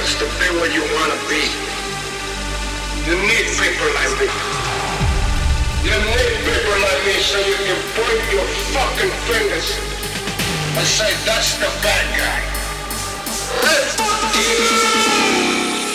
guts to be what you wanna be. You need people like me. You need people like me so you can point your fucking fingers and say, that's the bad guy. Hey, fuck you!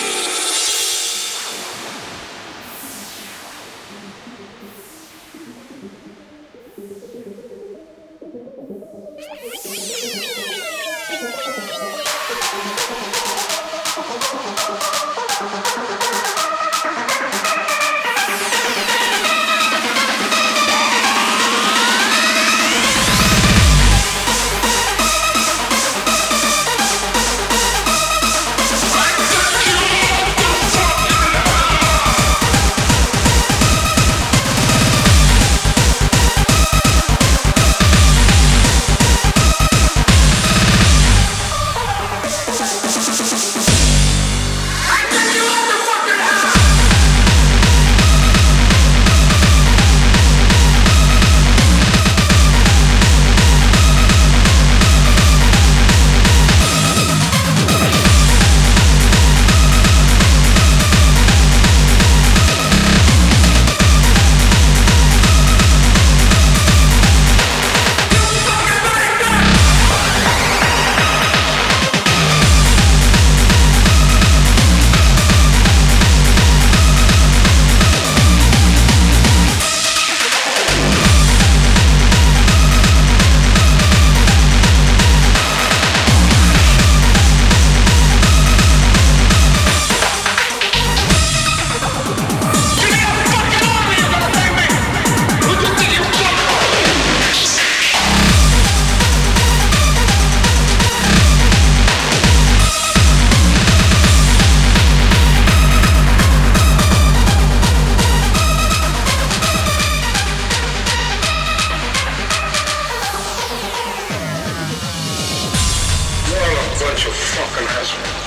Bunch of fucking assholes.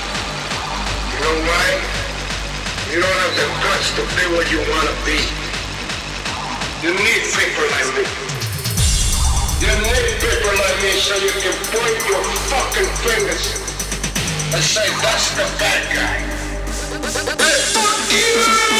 You know why? You don't have the guts to be what you wanna be. You need people like me. You need people like me so you can point your fucking fingers and say, that's the bad guy. Hey, fuck you!